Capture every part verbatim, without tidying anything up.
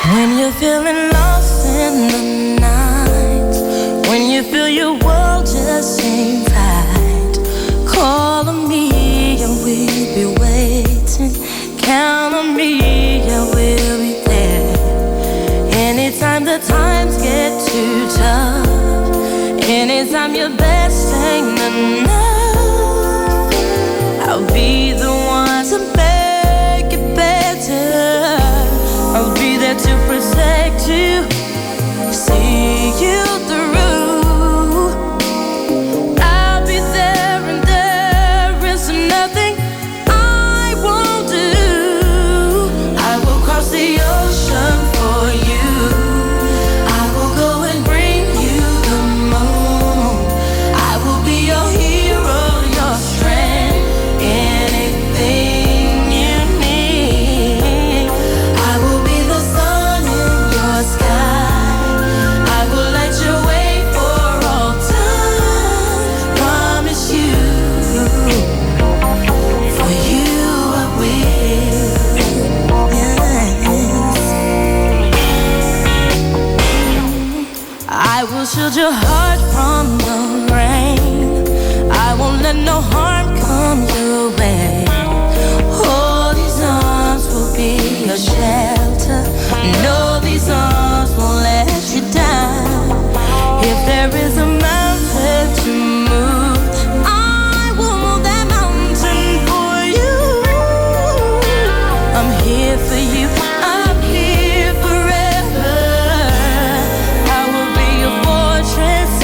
When you're feeling lost in the night, when you feel your world just ain't right, call on me and we'll be waiting. Count on me and we'll be there. Anytime the times get too tough, anytime your best ain't enough, I'll be the one to make it better. I'll be there to protect you, see you through. I'll be there and there is nothing I won't do. I will cross the ocean for you. I will go and bring you the moon. I will be your hero, your strength, anything you need. I will be the sun in your sky. I will light your way for all time. Promise you, for you I will. Yes. I will shield your heart from the rain. I won't let no harm come your way. Oh, these arms will be your shelter. No, these arms won't let you down. If there is a mountain to move, I will move that mountain for you. I'm here for you. I'm here forever. I will be your fortress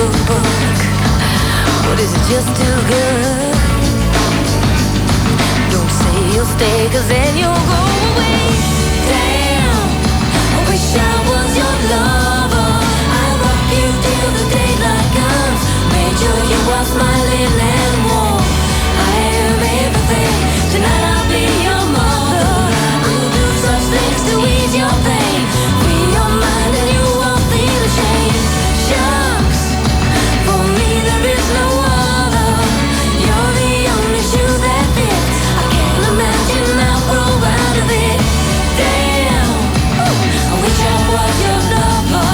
book, but is it just too good? Don't say you'll stay, cause then you'll go away. Damn, I wish I was your lover. I'd rock you till the daylight comes, made sure you are smiling and warm. I am everything, tonight I'll be your mother. I'll do such things to ease your pain, free your mind and you won't feel ashamed. Shucks, for me there is no other. You're the only shoe that fits. I can't imagine I'll grow out of it. Damn, I wish I was your lover.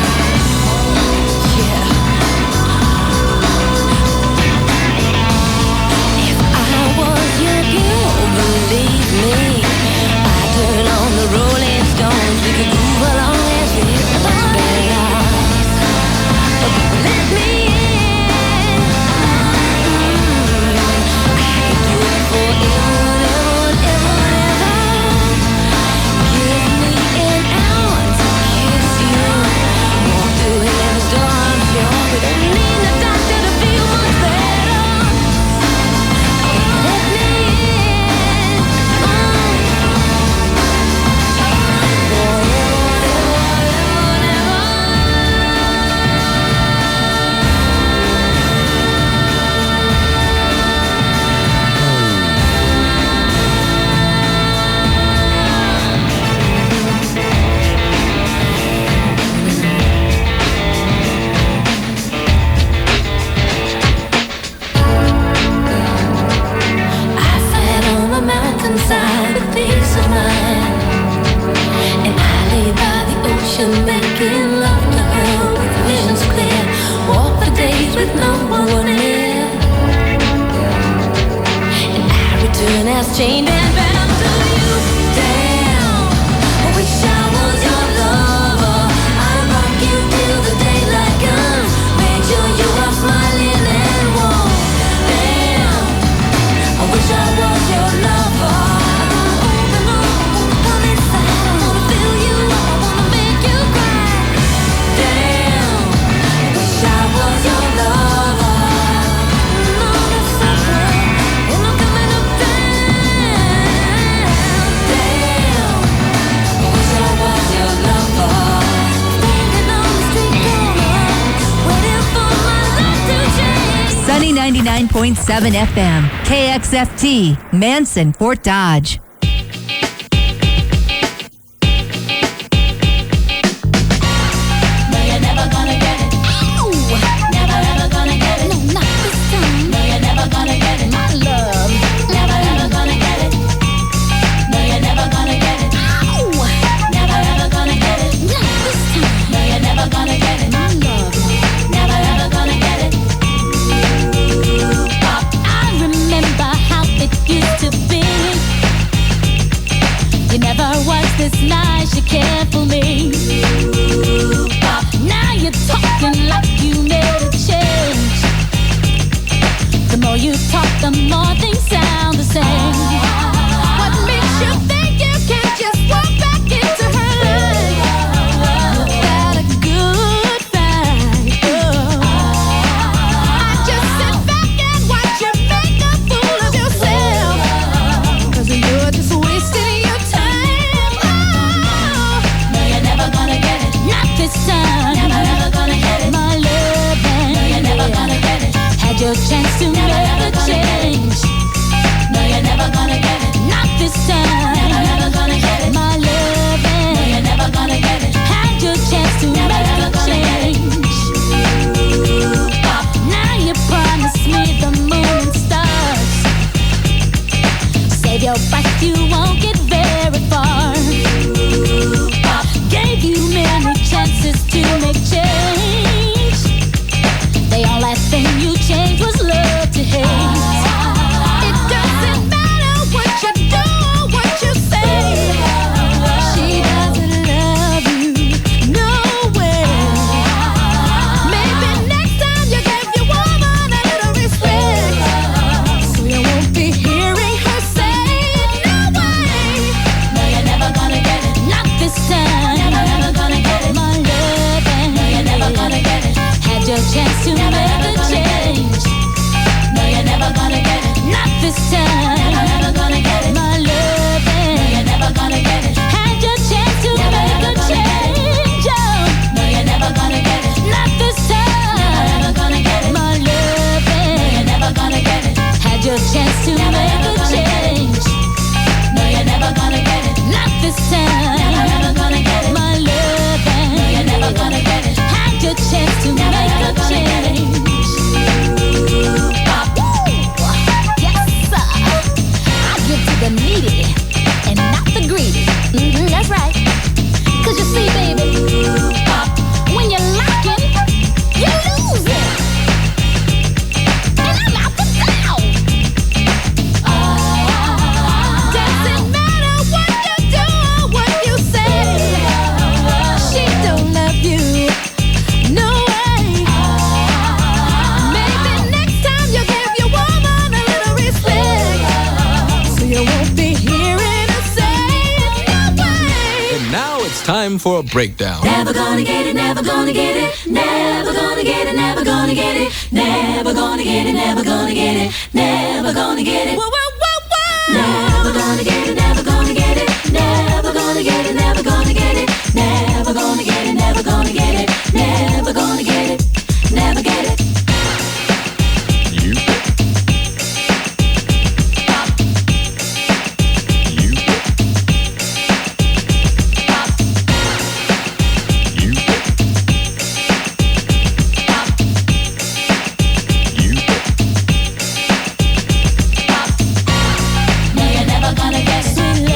Yeah. If I was your girl, believe me, I'd turn on the Rolling Stones. We could move along as if it was better. Let me in. I could do it forever, ever, ever. Give me an hour to kiss you. Walk through heaven's door, I'm sure. We don't need a doctor to feel much better. Let me in. I sat on the mountainside with peace of mind, and I lay by the ocean making love to her with visions clear. Walk the days with no one near, and I return as chained and bound to you. Damn, I wish I was your lover. I'd rock you till the daylight comes, make sure you are smiling and warm. Damn, I wish I was your lover. Open up, come inside. I wanna feel you up, I wanna make you cry. Damn, I wish I was your lover. On the subway, and I'm coming up down. Damn, I wish I was your lover. Standing on the street corner, waiting for my life to change. Sunny ninety-nine point seven F M, K X F T, Manson, Fort Dodge. No, you're never gonna get it. Never ever gonna get it. No, not this time. No, you're never gonna get it. My love. Never ever gonna get it. No, you're never gonna get it. Never ever gonna get it. Not this time. No, you're never gonna get it. My love. Never ever gonna get it. Pop, I remember how it used to be. You never was this nice, you cared for me. Pop, now you're talking like you made a change. The more you talk, the more things sound the same. What makes you think you can't just walk back into her life without a good fight? Oh. I just sit back and watch you make a fool of yourself, 'cause you're just wasting your time. Oh. No, you're never gonna get it. Not this time. Never ever gonna get it. My love. No, you're never gonna get it. Had your chance to never make a change. No, you're never gonna get it. Not this time. Never ever gonna get it. My love. No, you're never gonna get it. Had your chance to never make a change. Pop, now you promised me the moon and stars. Save your breath, you won't get very far. Pop, gave you many chances to make change. The only thing you changed was love to hate. It doesn't matter what you do or what you say. She doesn't love you, no way. Maybe next time you give your woman a little respect, so you won't be hearing her say no way. never ever change. No, you're never gonna get it. Not this time. Never ever gonna get it. My love, no, you're never gonna get it. Had your chance to never make a change. Yes, sir. I give to the needy and not the greedy. Mm-hmm, that's right. Cause you see, baby, when you're lacking, you lose it. And I'm out the down. Doesn't matter what you do or what you say. She don't love you. No way. Maybe next time you give your woman a little respect, so you won't be hearing her say no way. And now it's time for a breakdown. Never gonna get it, never gonna get it, never gonna get it, never gonna get it, never gonna get it, never gonna get it, never gonna get it. Whoa, whoa, whoa, whoa. Never gonna get it, never gonna get it, never gonna get it, never gonna get it, never gonna get it, never gonna get it, never gonna get it, never get it. You bet. You bet. You bet. You bet. No, you're never gonna get it. Sweet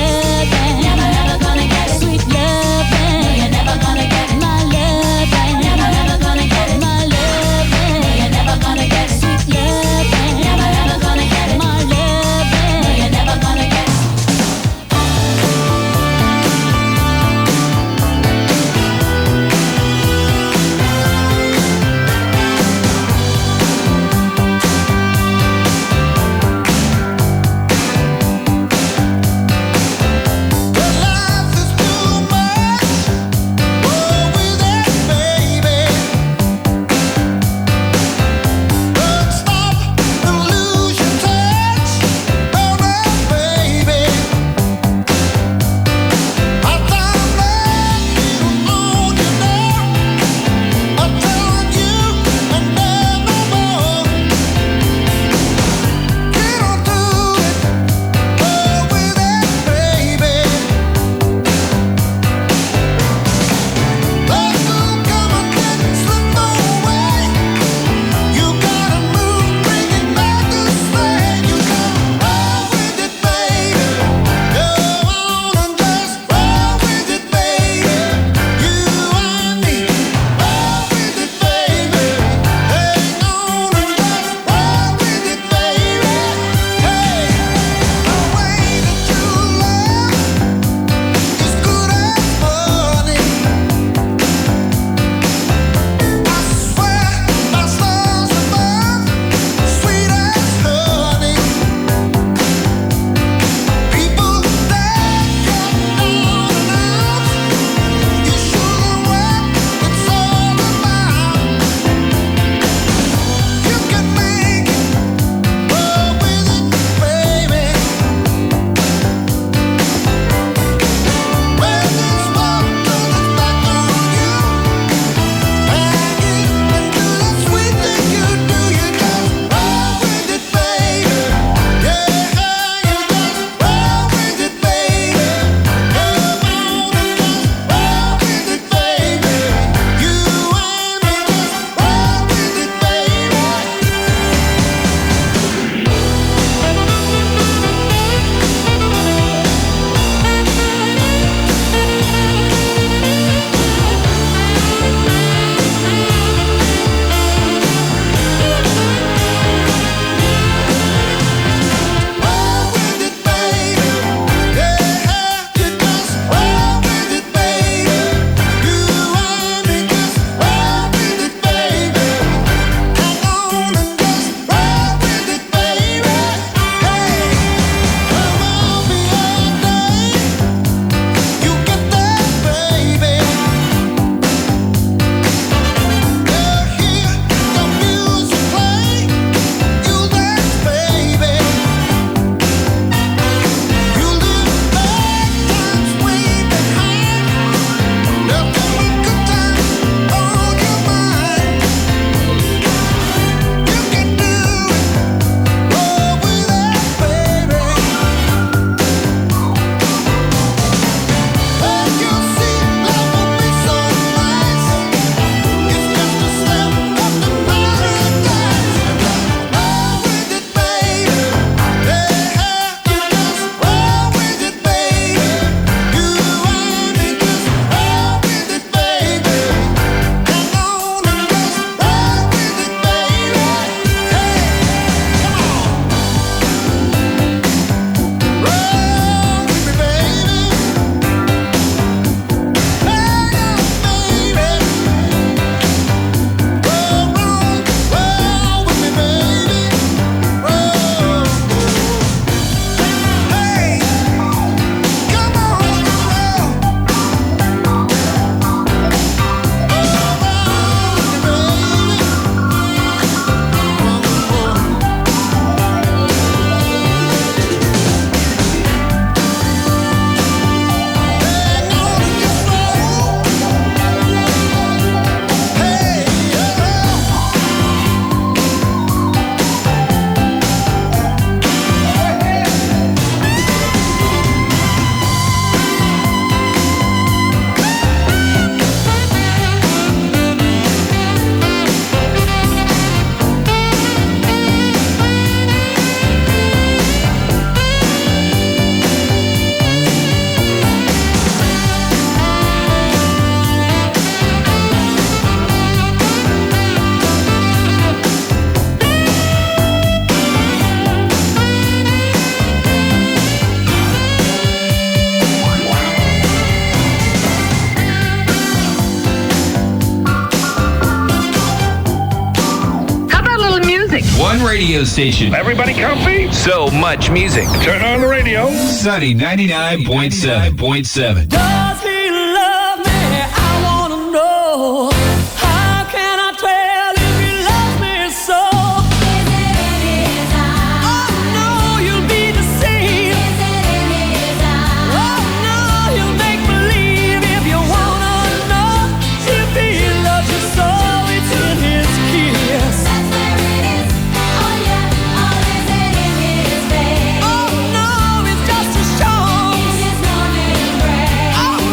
one radio station. Everybody comfy? So much music. Turn on the radio. Sunny ninety-nine point seven point seven. Does he love me? I wanna know. How can I tell if he loves me so? Is it in his eyes? Oh no, you'll be deceived. Is it in his eyes? Oh no, you'll make believe if you wanna know. If he loves you so, it's in his kiss. That's where it is. Oh yeah, oh is it in his face? Oh no, it's just a show. In his morning embrace. Oh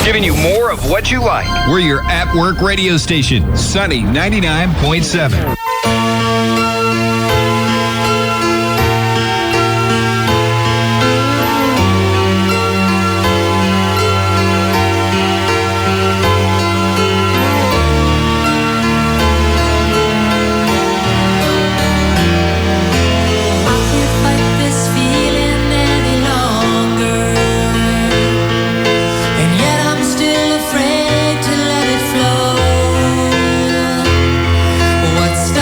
Giving you more of what you like. We're your at-work radio station, Sunny ninety-nine point seven. Afraid to let it flow. What's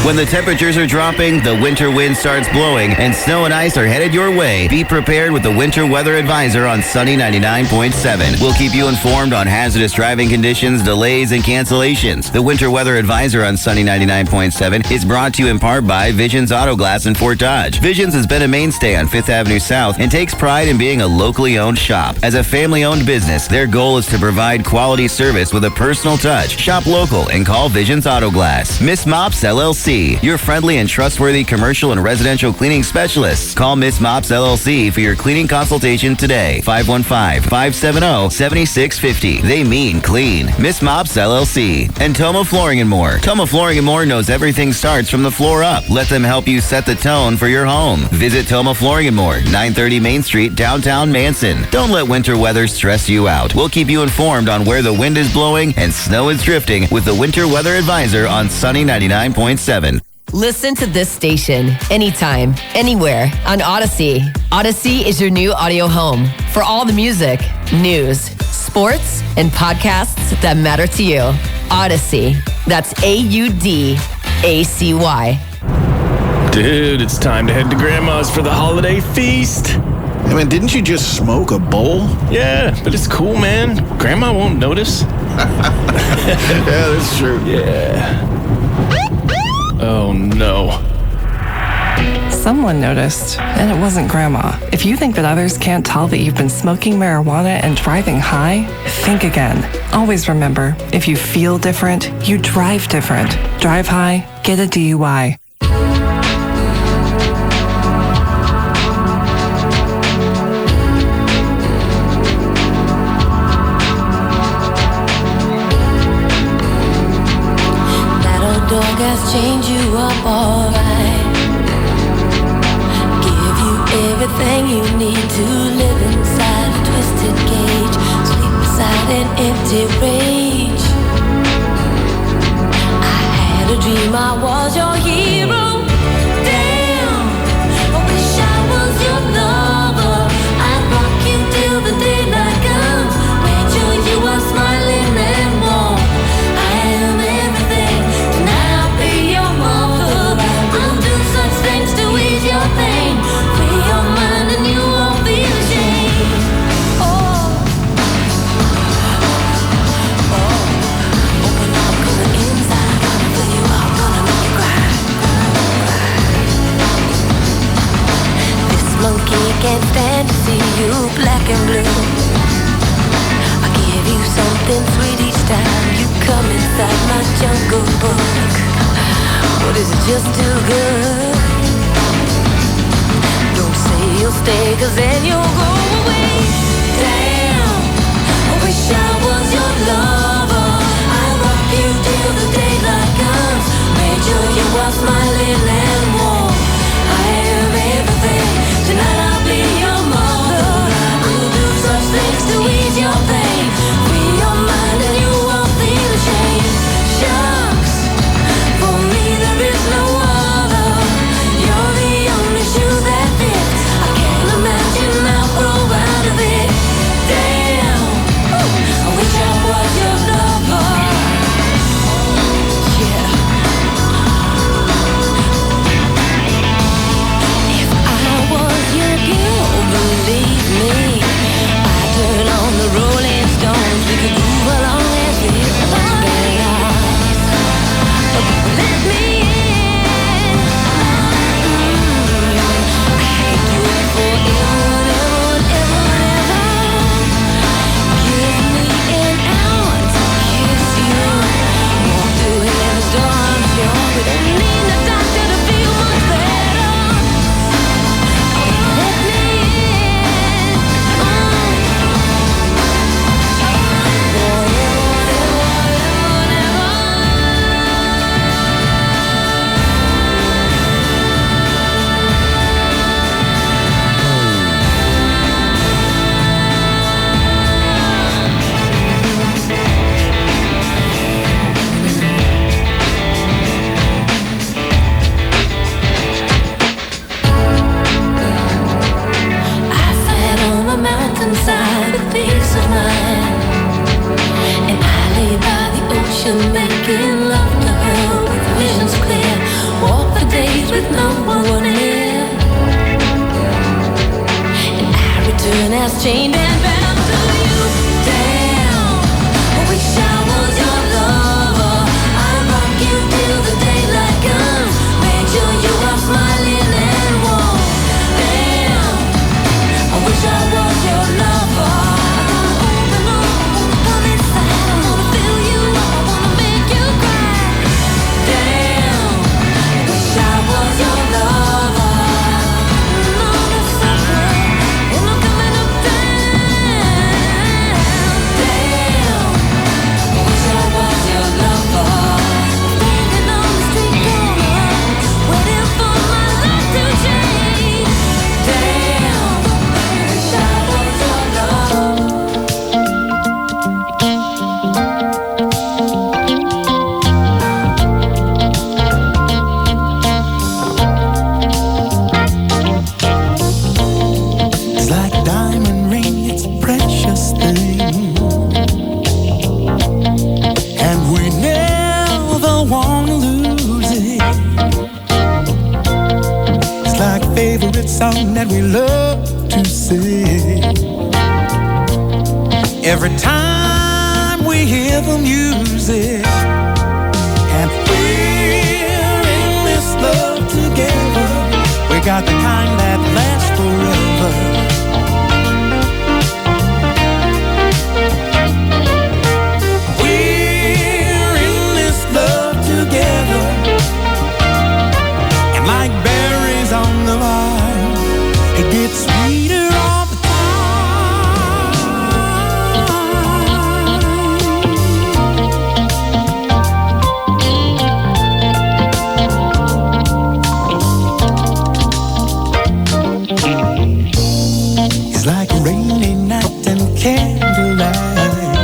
When the temperatures are dropping, the winter wind starts blowing, and snow and ice are headed your way. Be prepared with the Winter Weather Advisor on Sunny ninety-nine point seven. We'll keep you informed on hazardous driving conditions, delays, and cancellations. The Winter Weather Advisor on Sunny ninety-nine point seven is brought to you in part by Visions Auto Glass in Fort Dodge. Visions has been a mainstay on Fifth Avenue South and takes pride in being a locally owned shop. As a family-owned business, their goal is to provide quality service with a personal touch. Shop local and call Visions Auto Glass. Miss Mops L L C, your friendly and trustworthy commercial and residential cleaning specialists. Call Miss Mops L L C for your cleaning consultation today. five one five, five seven zero, seven six five zero. They mean clean. Miss Mops L L C. And Toma Flooring and More. Toma Flooring and More knows everything starts from the floor up. Let them help you set the tone for your home. Visit Toma Flooring and More, nine thirty Main Street, downtown Manson. Don't let winter weather stress you out. We'll keep you informed on where the wind is blowing and snow is drifting with the Winter Weather Advisor on Sunny ninety-nine point seven. Listen to this station anytime, anywhere on Odyssey. Odyssey is your new audio home for all the music, news, sports, and podcasts that matter to you. Odyssey. That's A U D A C Y. Dude, it's time to head to Grandma's for the holiday feast. I mean, didn't you just smoke a bowl? Yeah, but it's cool, man. Grandma won't notice. Yeah, that's true. Yeah. Oh, no. Someone noticed, and it wasn't Grandma. If you think that others can't tell that you've been smoking marijuana and driving high, think again. Always remember, if you feel different, you drive different. Drive high, get a D U I. Change you up alright. Give you everything you need to live inside a twisted cage. Sleep beside an empty rage. I had a dream I was your hero. Damn, I wish I was your lover. I'd rock you till the daylight comes. Made sure you are smiling and warm. I am everything. Tonight I'll be your mother. I'll do such things to ease your pain. Free your mind and you won't feel ashamed. Oh, oh, open up, 'cause the inside gonna fill you up, gonna make you cry. This monkey can't stand to see you black and blue. I give you something sweet each time you come inside my jungle book. What is it, just too good? Don't say you'll stay, 'cause then you'll go away. Damn, I wish I was your lover. I'll rock you till the daylight comes. Make sure you are smiling and warm. I am everything. Tonight I'll be your mother. I'll do such things to ease your pain. Free your mind and you won't feel ashamed. Shucks, for me there is no other. You're the only shoe that fits. I can't imagine how chained and bound to you. Damn, I wish I was your lover. I'd rock you till the daylight comes. Make sure you are smiling and warm. Damn, I wish I was your lover. Song that we love to sing. Every time we hear the music, and we're in this love together. We got the kind that lasts forever. We're in this love together, and like berries on the vine, it gets sweeter all the time. It's like a rainy night and candlelight,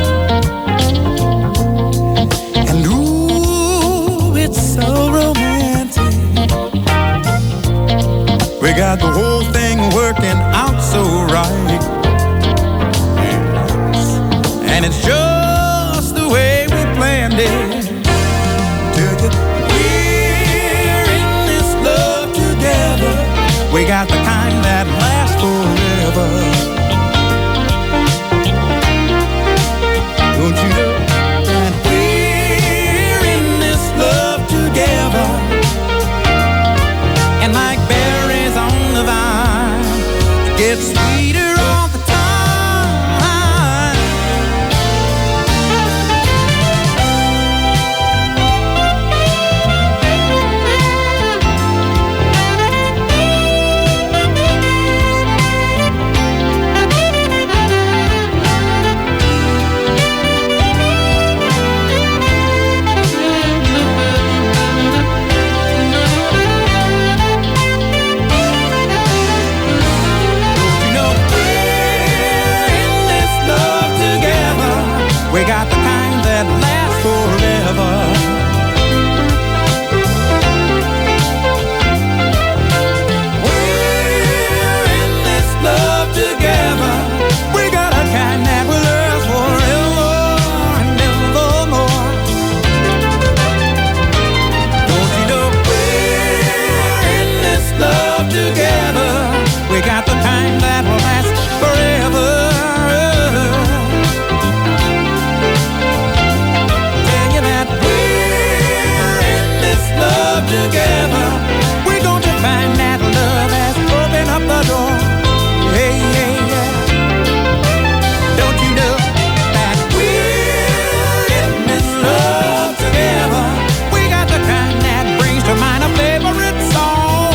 and ooh, it's so romantic. We got the whole thing working out so right, and it's just the way we planned it. We're in this love together. We got the kind that lasts forever. Don't you know that we're in this love together? And like berries on the vine, it gets sweeter all the time. We got the kind that lasts forever. We're in this love together. We got a kind that will last forever and evermore. Don't you know we're in this love together? We got the kind that will last forever. Together, we're going to find that love has opened up the door. Hey, hey, yeah. Don't you know that we're in this love together? We got the kind that brings to mind a favorite song.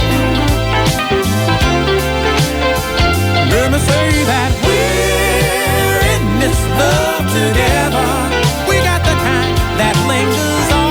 Let me say that we're in this love together. We got the kind that lingers on.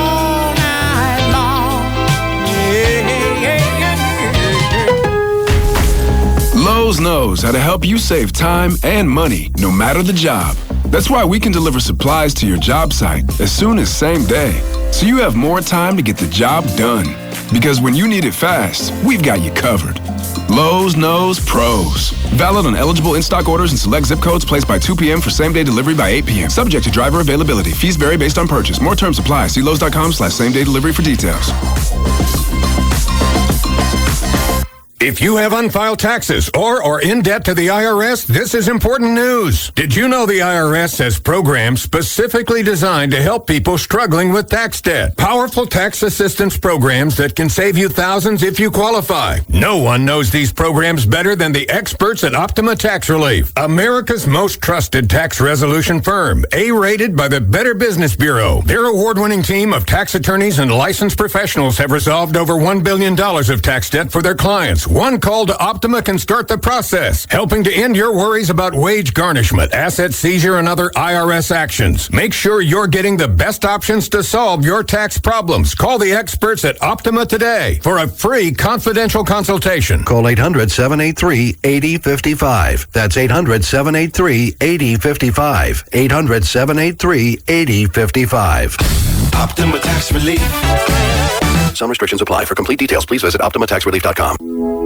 Lowe's knows how to help you save time and money, no matter the job. That's why we can deliver supplies to your job site as soon as same day, so you have more time to get the job done. Because when you need it fast, we've got you covered. Lowe's knows pros. Valid on eligible in-stock orders and select zip codes placed by two p.m. for same-day delivery by eight p.m. Subject to driver availability. Fees vary based on purchase. More terms apply. See Lowe's dot com slash same-day delivery for details. If you have unfiled taxes or are in debt to the I R S, this is important news. Did you know the I R S has programs specifically designed to help people struggling with tax debt? Powerful tax assistance programs that can save you thousands if you qualify. No one knows these programs better than the experts at Optima Tax Relief, America's most trusted tax resolution firm, A-rated by the Better Business Bureau. Their award-winning team of tax attorneys and licensed professionals have resolved over one billion dollars of tax debt for their clients. One call to Optima can start the process, helping to end your worries about wage garnishment, asset seizure, and other I R S actions. Make sure you're getting the best options to solve your tax problems. Call the experts at Optima today for a free confidential consultation. Call eight hundred, seven eight three, eight zero five five. That's eight hundred, seven eight three, eight zero five five. eight hundred, seven eight three, eight zero five five. Optima Tax Relief. Some restrictions apply. For complete details, please visit optima tax relief dot com.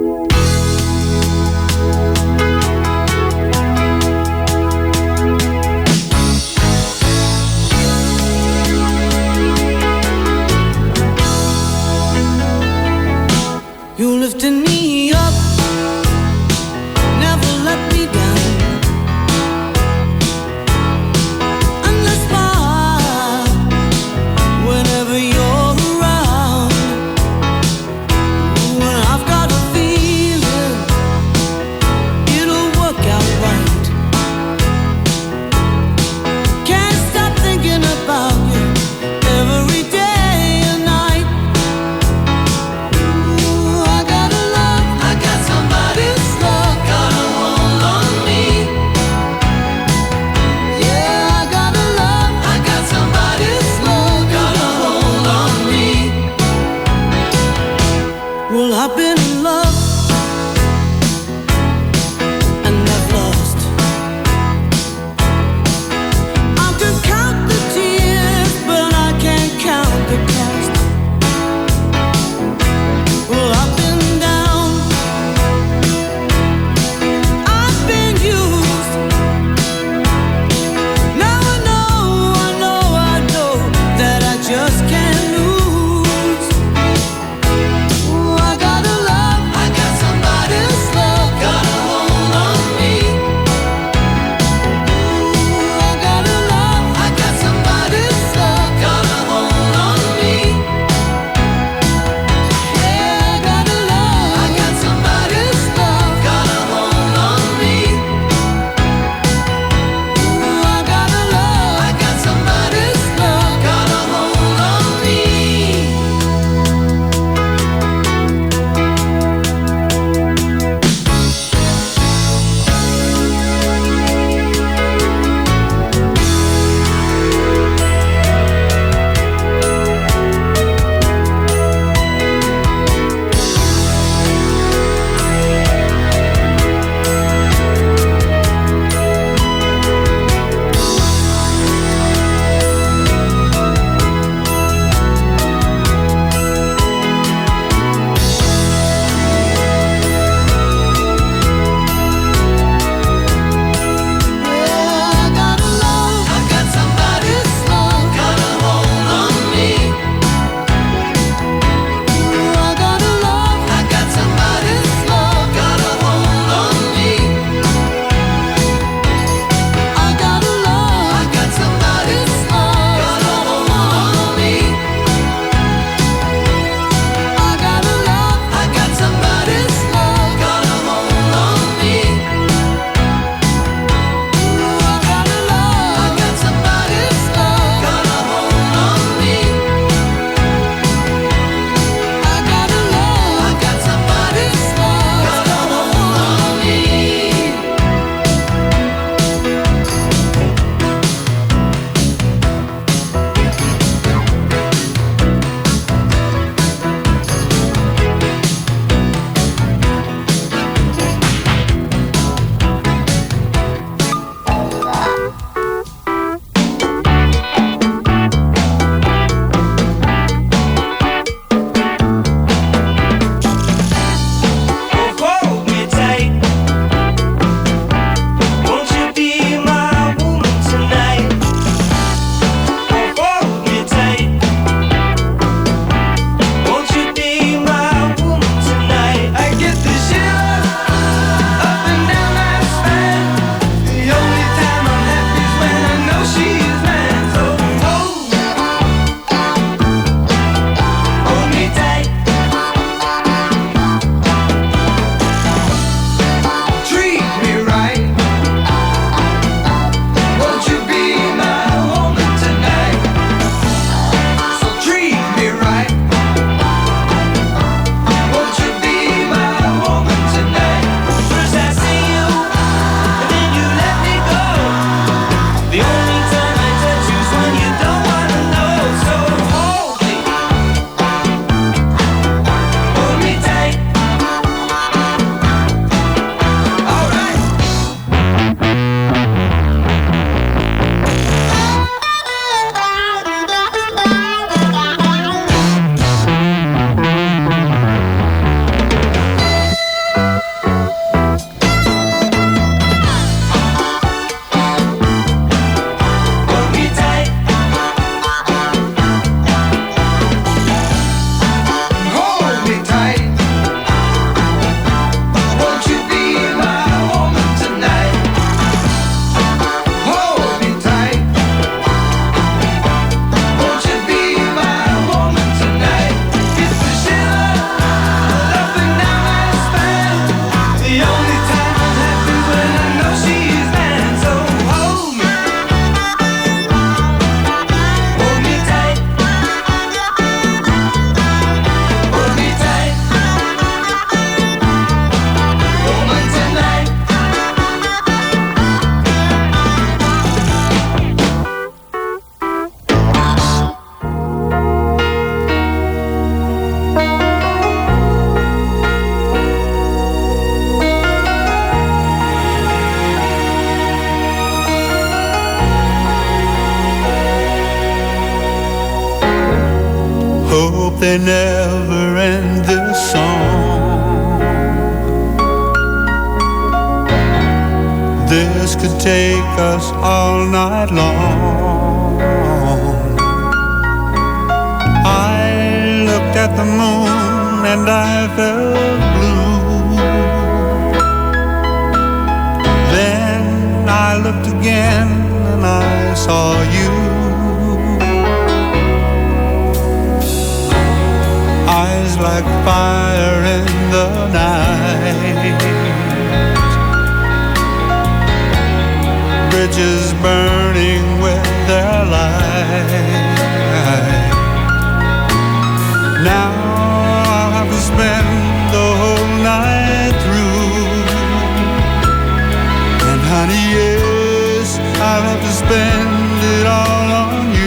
You lifted me up, never let me down. And the spot, whenever you're around. When I've got a feeling they never end this song. This could take us all night long. I looked at the moon and I felt blue. Then I looked again and I saw you. Eyes like fire in the night, bridges burning with their light. Now I'll have to spend the whole night through, and honey, yes, I'll have to spend it all on you.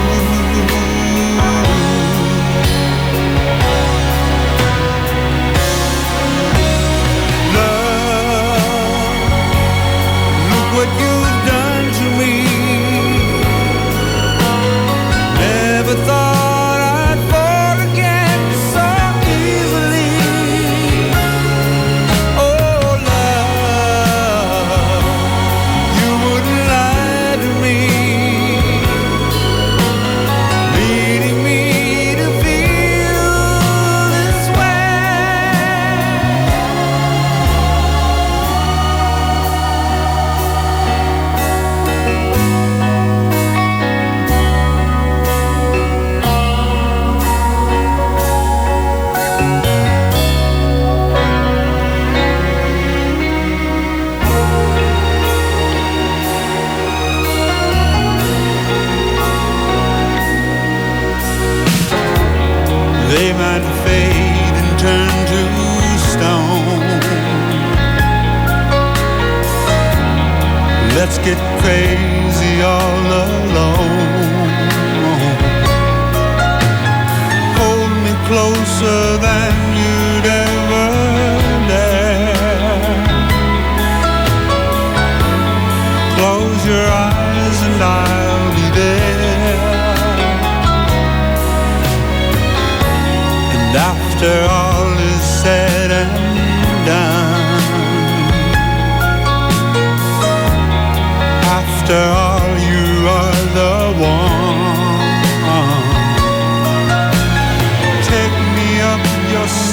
What you've done to me, never thought I'd fall again so easily. Oh love, you wouldn't lie to me, leading me to feel this they might fade and turn to stone. Let's get crazy all alone. Hold me closer than you'd ever dare. Close your eyes and I'll be there. After all is said and done, after all you are the one. Take me up your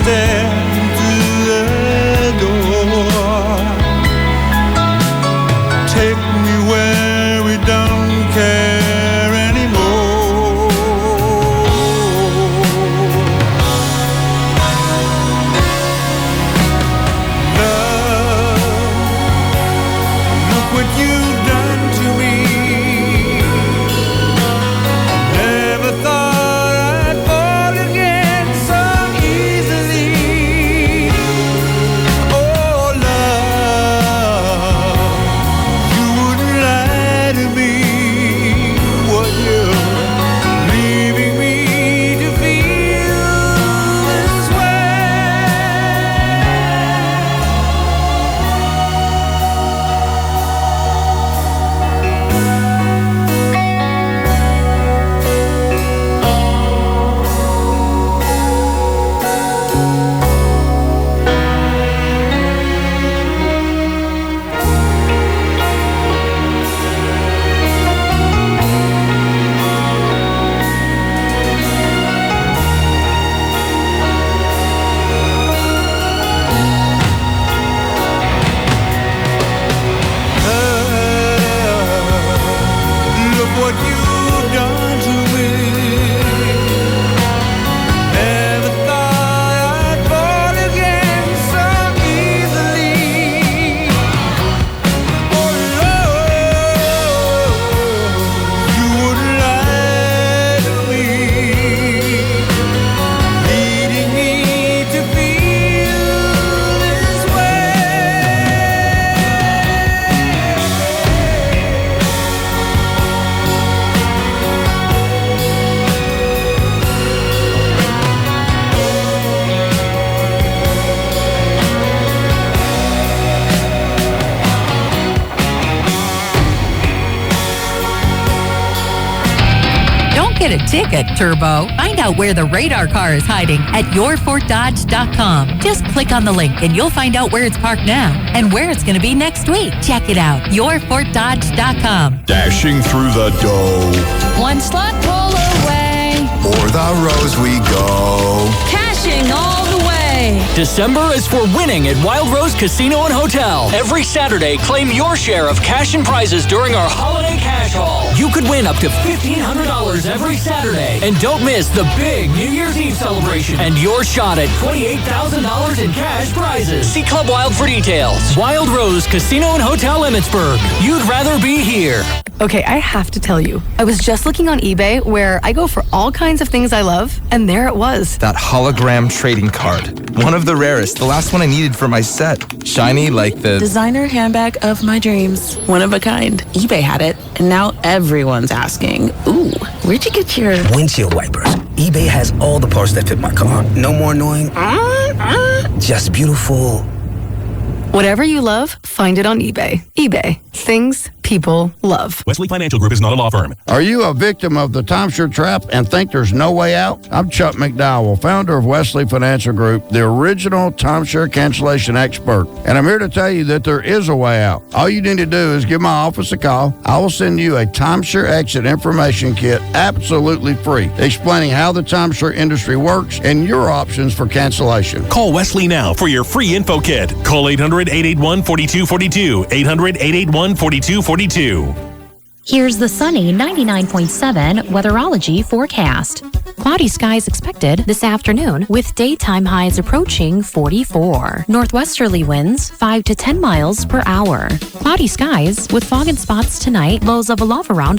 get a ticket, Turbo. Find out where the radar car is hiding at your fort dodge dot com. Just click on the link and you'll find out where it's parked now and where it's going to be next week. Check it out, your fort dodge dot com. Dashing through the dough. One slot pull away. O'er the rows we go. Cashing all the way. December is for winning at Wild Rose Casino and Hotel. Every Saturday, claim your share of cash and prizes during our Holiday Cash Haul. You could win up to fifteen hundred dollars every Saturday. And don't miss the big New Year's Eve celebration and your shot at twenty-eight thousand dollars in cash prizes. See Club Wild for details. Wild Rose Casino and Hotel Emmitsburg. You'd rather be here. Okay, I have to tell you, I was just looking on eBay where I go for all kinds of things I love, and there it was. That hologram trading card. One of the rarest, the last one I needed for my set. Shiny like the... designer handbag of my dreams. One of a kind. eBay had it, and now everyone's asking, ooh, where'd you get your... windshield wipers. eBay has all the parts that fit my car. No more annoying... Uh, uh. Just beautiful... Whatever you love, find it on eBay. eBay. Things people love. Wesley Financial Group is not a law firm. Are you a victim of the timeshare trap and think there's no way out? I'm Chuck McDowell, founder of Wesley Financial Group, the original timeshare cancellation expert. And I'm here to tell you that there is a way out. All you need to do is give my office a call. I will send you a timeshare exit information kit absolutely free, explaining how the timeshare industry works and your options for cancellation. Call Wesley now for your free info kit. Call eight hundred, eight eight one, four two four two, eight hundred, eight eight one, four two four two. Here's the sunny ninety-nine point seven weatherology forecast. Cloudy skies expected this afternoon with daytime highs approaching forty-four. Northwesterly winds five to ten miles per hour. Cloudy skies with fog and spots tonight, lows of a low of around